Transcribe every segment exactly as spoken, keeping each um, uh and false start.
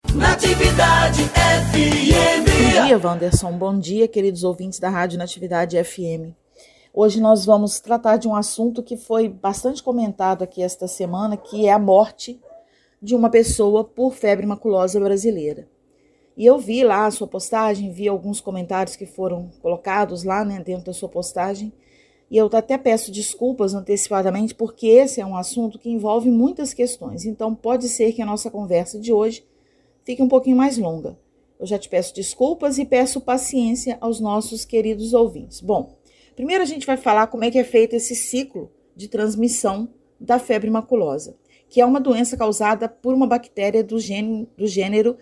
Natividade F M. Bom dia, Wanderson. Bom dia, queridos ouvintes da Rádio Natividade F M. Hoje nós vamos tratar de um assunto que foi bastante comentado aqui esta semana, que é a morte de uma pessoa por febre maculosa brasileira. E eu vi lá a sua postagem, vi alguns comentários que foram colocados lá, né, dentro da sua postagem, e eu até peço desculpas antecipadamente, porque esse é um assunto que envolve muitas questões. Então pode ser que a nossa conversa de hoje fique um pouquinho mais longa. Eu já te peço desculpas e peço paciência aos nossos queridos ouvintes. Bom, primeiro a gente vai falar como é que é feito esse ciclo de transmissão da febre maculosa, que é uma doença causada por uma bactéria do gênero, do gênero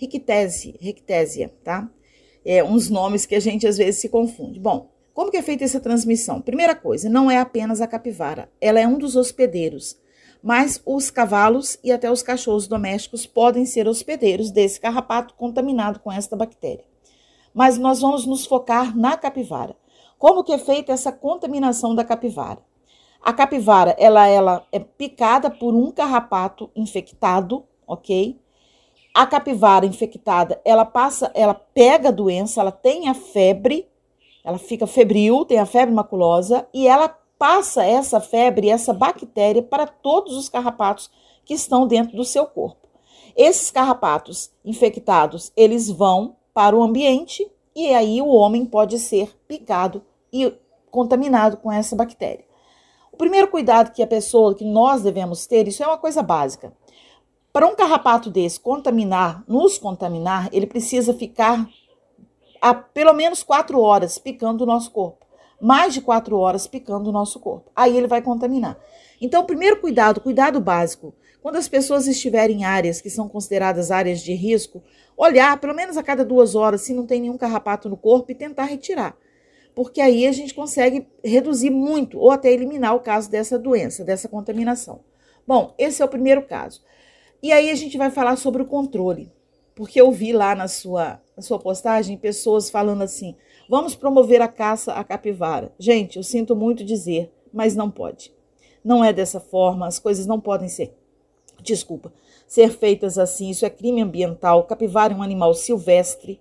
Rickettsia, tá? É uns nomes que a gente às vezes se confunde. Bom, como que é feita essa transmissão? Primeira coisa, não é apenas a capivara, ela é um dos hospedeiros, mas os cavalos e até os cachorros domésticos podem ser hospedeiros desse carrapato contaminado com esta bactéria. Mas nós vamos nos focar na capivara. Como que é feita essa contaminação da capivara? A capivara, ela, ela é picada por um carrapato infectado, ok? A capivara infectada, ela passa, ela pega a doença, ela tem a febre, ela fica febril, tem a febre maculosa, e ela passa essa febre, essa bactéria para todos os carrapatos que estão dentro do seu corpo. Esses carrapatos infectados, eles vão para o ambiente e aí o homem pode ser picado e contaminado com essa bactéria. O primeiro cuidado que a pessoa, que nós devemos ter, isso é uma coisa básica. Para um carrapato desse contaminar, nos contaminar, ele precisa ficar a pelo menos quatro horas picando o nosso corpo. Mais de quatro horas picando o nosso corpo. Aí ele vai contaminar. Então, o primeiro cuidado, cuidado básico, quando as pessoas estiverem em áreas que são consideradas áreas de risco, olhar pelo menos a cada duas horas se não tem nenhum carrapato no corpo e tentar retirar. Porque aí a gente consegue reduzir muito ou até eliminar o caso dessa doença, dessa contaminação. Bom, esse é o primeiro caso. E aí a gente vai falar sobre o controle. Porque eu vi lá na sua, na sua postagem pessoas falando assim, vamos promover a caça à capivara. Gente, eu sinto muito dizer, mas não pode. Não é dessa forma, as coisas não podem ser, desculpa, ser feitas assim. Isso é crime ambiental. Capivara é um animal silvestre,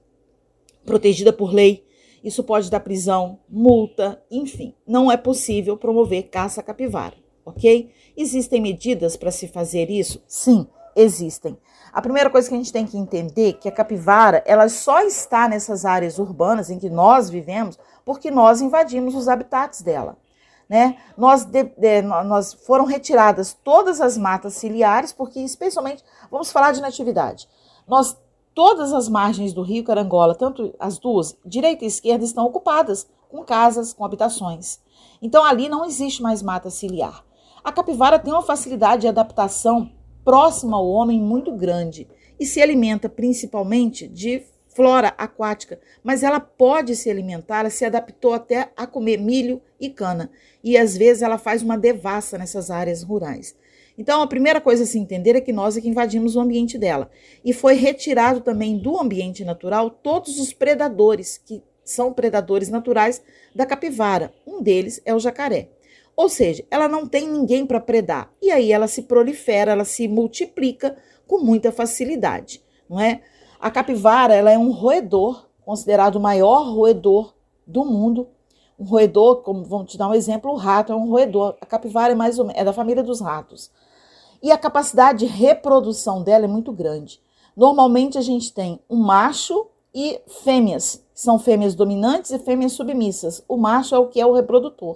protegida por lei. Isso pode dar prisão, multa, enfim. Não é possível promover caça à capivara, ok? Existem medidas para se fazer isso? Sim, existem. A primeira coisa que a gente tem que entender é que a capivara, ela só está nessas áreas urbanas em que nós vivemos porque nós invadimos os habitats dela, né? Nós, de, de, nós foram retiradas todas as matas ciliares, porque especialmente, vamos falar de natividade, nós, todas as margens do rio Carangola, tanto as duas, direita e esquerda, estão ocupadas com casas, com habitações. Então ali não existe mais mata ciliar. A capivara tem uma facilidade de adaptação próxima ao homem muito grande e se alimenta principalmente de flora aquática, mas ela pode se alimentar, ela se adaptou até a comer milho e cana e às vezes ela faz uma devassa nessas áreas rurais. Então a primeira coisa a se entender é que nós é que invadimos o ambiente dela e foi retirado também do ambiente natural todos os predadores que são predadores naturais da capivara. Um deles é o jacaré. Ou seja, ela não tem ninguém para predar. E aí ela se prolifera, ela se multiplica com muita facilidade, não é? A capivara, ela é um roedor, considerado o maior roedor do mundo. Um roedor, como vamos te dar um exemplo, o rato é um roedor. A capivara é mais ou menos, é da família dos ratos. E a capacidade de reprodução dela é muito grande. Normalmente a gente tem um macho e fêmeas. São fêmeas dominantes e fêmeas submissas. O macho é o que é o reprodutor.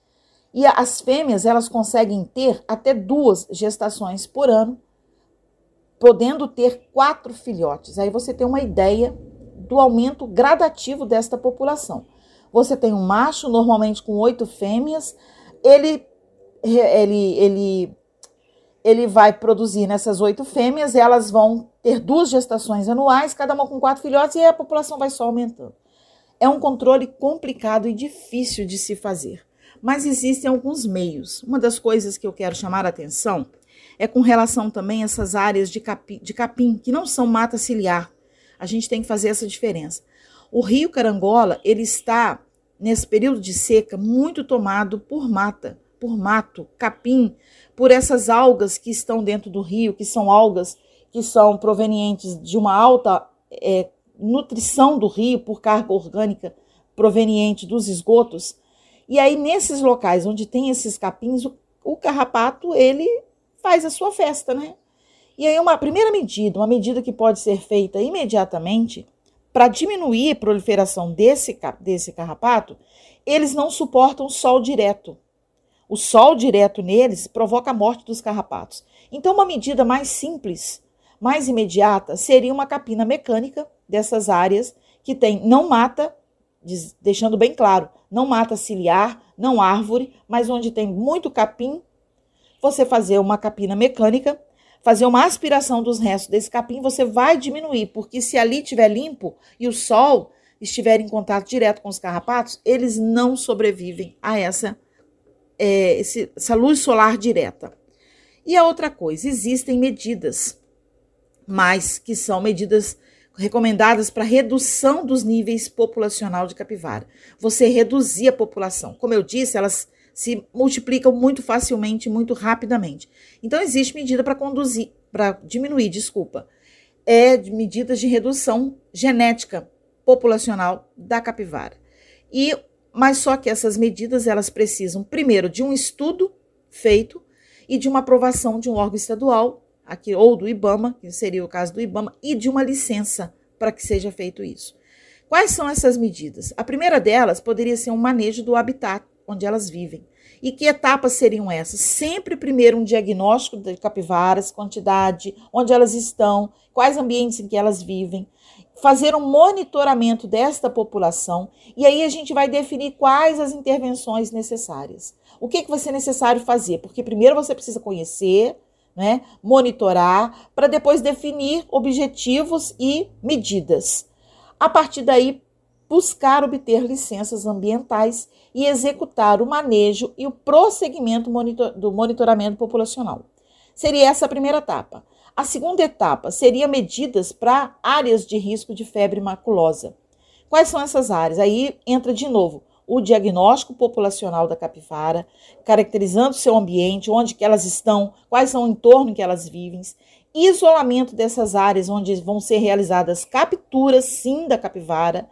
E as fêmeas, elas conseguem ter até duas gestações por ano, podendo ter quatro filhotes. Aí você tem uma ideia do aumento gradativo desta população. Você tem um macho, normalmente com oito fêmeas, ele, ele, ele, ele vai produzir nessas oito fêmeas, elas vão ter duas gestações anuais, cada uma com quatro filhotes, e aí a população vai só aumentando. É um controle complicado e difícil de se fazer. Mas existem alguns meios. Uma das coisas que eu quero chamar a atenção é com relação também a essas áreas de capim, de capim, que não são mata ciliar. A gente tem que fazer essa diferença. O rio Carangola, ele está, nesse período de seca, muito tomado por mata, por mato, capim, por essas algas que estão dentro do rio, que são algas que são provenientes de uma alta é, nutrição do rio por carga orgânica proveniente dos esgotos. E aí, nesses locais onde tem esses capins, o, o carrapato, ele faz a sua festa, né? E aí, uma primeira medida, uma medida que pode ser feita imediatamente para diminuir a proliferação desse, desse carrapato, eles não suportam sol direto. O sol direto neles provoca a morte dos carrapatos. Então, uma medida mais simples, mais imediata, seria uma capina mecânica dessas áreas que tem, não mata, deixando bem claro, não mata ciliar, não árvore, mas onde tem muito capim, você fazer uma capina mecânica, fazer uma aspiração dos restos desse capim, você vai diminuir, porque se ali estiver limpo e o sol estiver em contato direto com os carrapatos, eles não sobrevivem a essa, é, esse, essa luz solar direta. E a outra coisa, existem medidas, mas que são medidas recomendadas para redução dos níveis populacional de capivara. Você reduzir a população. Como eu disse, elas se multiplicam muito facilmente, muito rapidamente. Então, existe medida para conduzir, para diminuir, desculpa, é medidas de redução genética populacional da capivara. E, mas só que essas medidas, elas precisam, primeiro, de um estudo feito e de uma aprovação de um órgão estadual, aqui, ou do IBAMA, que seria o caso do IBAMA, e de uma licença para que seja feito isso. Quais são essas medidas? A primeira delas poderia ser um manejo do habitat onde elas vivem. E que etapas seriam essas? Sempre primeiro um diagnóstico de capivaras, quantidade, onde elas estão, quais ambientes em que elas vivem, fazer um monitoramento desta população e aí a gente vai definir quais as intervenções necessárias. O que, que vai ser necessário fazer? Porque primeiro você precisa conhecer, né, monitorar, para depois definir objetivos e medidas. A partir daí, buscar obter licenças ambientais e executar o manejo e o prosseguimento monitor, do monitoramento populacional. Seria essa a primeira etapa. A segunda etapa seria medidas para áreas de risco de febre maculosa. Quais são essas áreas? Aí entra de novo o diagnóstico populacional da capivara, caracterizando seu ambiente, onde que elas estão, quais são o entorno em que elas vivem, isolamento dessas áreas onde vão ser realizadas capturas, sim, da capivara,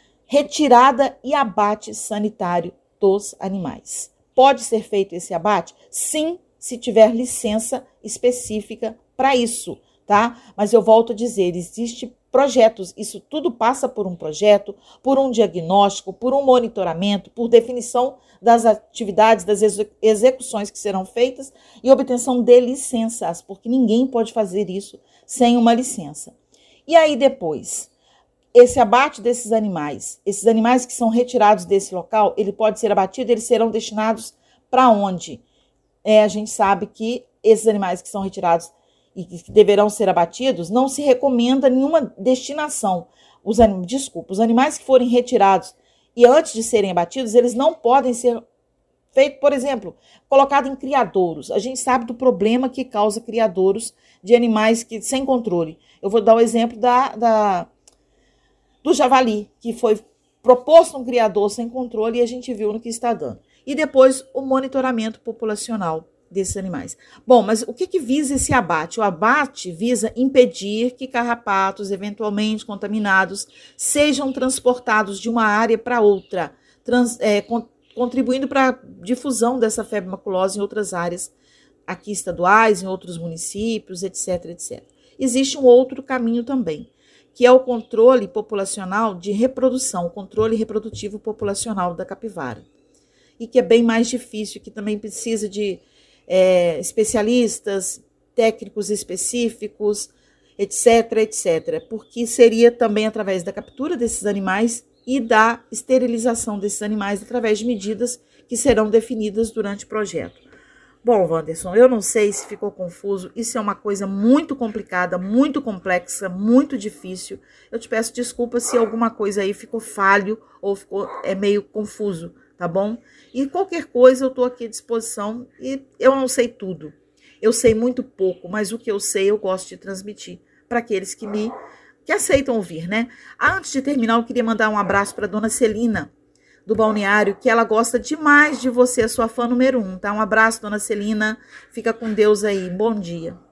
retirada e abate sanitário dos animais. Pode ser feito esse abate? Sim, se tiver licença específica para isso, tá? Mas eu volto a dizer, existem projetos, isso tudo passa por um projeto, por um diagnóstico, por um monitoramento, por definição das atividades, das execuções que serão feitas e obtenção de licenças, porque ninguém pode fazer isso sem uma licença. E aí depois, esse abate desses animais, esses animais que são retirados desse local, ele pode ser abatido, eles serão destinados para onde? É, a gente sabe que esses animais que são retirados e que deverão ser abatidos, não se recomenda nenhuma destinação. Os, desculpa, os animais que forem retirados e antes de serem abatidos, eles não podem ser feitos, por exemplo, colocados em criadouros. A gente sabe do problema que causa criadouros de animais que, sem controle. Eu vou dar o exemplo da, da, do javali, que foi proposto um criador sem controle e a gente viu no que está dando. E depois o monitoramento populacional desses animais. Bom, mas o que, que visa esse abate? O abate visa impedir que carrapatos eventualmente contaminados sejam transportados de uma área para outra, trans, é, con, contribuindo para a difusão dessa febre maculosa em outras áreas aqui estaduais, em outros municípios, etc, etcétera. Existe um outro caminho também, que é o controle populacional de reprodução, o controle reprodutivo populacional da capivara, e que é bem mais difícil, que também precisa de É, especialistas, técnicos específicos, etc, etcétera, porque seria também através da captura desses animais e da esterilização desses animais através de medidas que serão definidas durante o projeto. Bom, Wanderson, eu não sei se ficou confuso, isso é uma coisa muito complicada, muito complexa, muito difícil. Eu te peço desculpa se alguma coisa aí ficou falho ou ficou é meio confuso, tá bom? E qualquer coisa eu estou aqui à disposição e eu não sei tudo. Eu sei muito pouco, mas o que eu sei eu gosto de transmitir para aqueles que me que aceitam ouvir, né? Antes de terminar, eu queria mandar um abraço para a dona Celina, do Balneário, que ela gosta demais de você, a sua fã número um, tá? Um abraço, dona Celina. Fica com Deus aí. Bom dia.